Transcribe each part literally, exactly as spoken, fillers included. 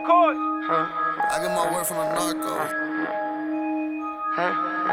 McCoy. Huh? I get my word from a narco. Huh?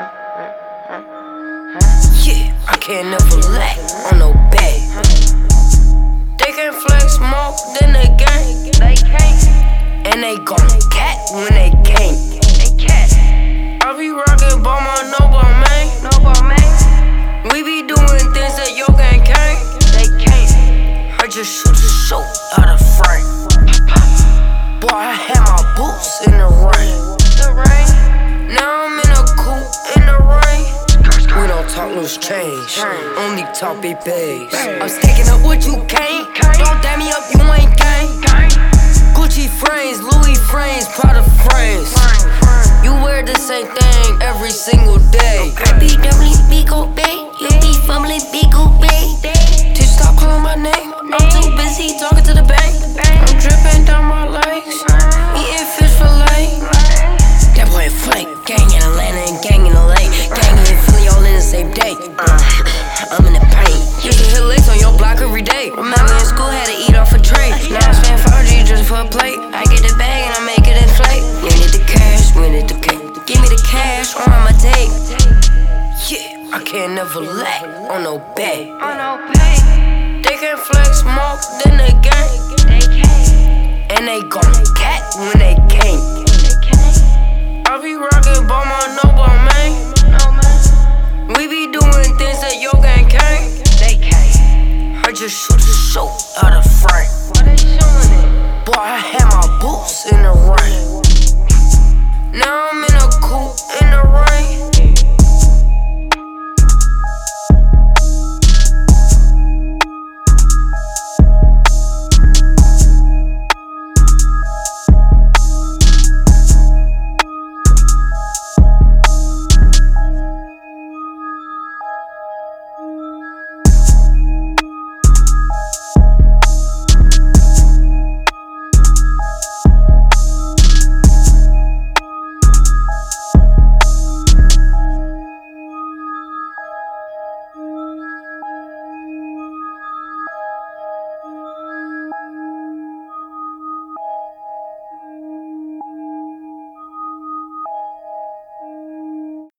Yeah, I can't never lack on no bag. They can't flex more than the gang. They can't. And they gon' cat when they can't. They cat. I be rockin' by my Nobel man. Nobel man. We be doing things that your gang can't. They can't. I just shoot the show out of frame. Boy, I had my boots in the rain. The rain. Now I'm in a coupe in the rain. We don't talk loose change, only talk big bags. I'm stacking up what you can't. Don't dab me up, you ain't gang. Gucci frames, Louis frames, Prada frames. You wear the same thing every single day. I be doubly Bigo Bay, you be fumbling Bigo Bay. Just stop calling my name. I'm too busy talking to the bank. I'm dripping down my legs, eating fish fillet. That boy flank, gang in Atlanta and gang in L A. Gang in Philly all in the same day. Uh, I'm in the paint. Used to hit licks on your block every day. Remember in school had to eat off a tray. Now I spend five G just for a plate. I get the bag and I make it inflate. We need the cash, we need the cake. Give me the cash or I'ma take. Yeah, I can't never lack on no bag. On no pay, They can't flex more than the gang. they can't, And they gon' cat when they can't. they can't. I be rockin' by my Nobel man. No man, We be doing things that your gang can't. they can't. I just shoot the show out of frame.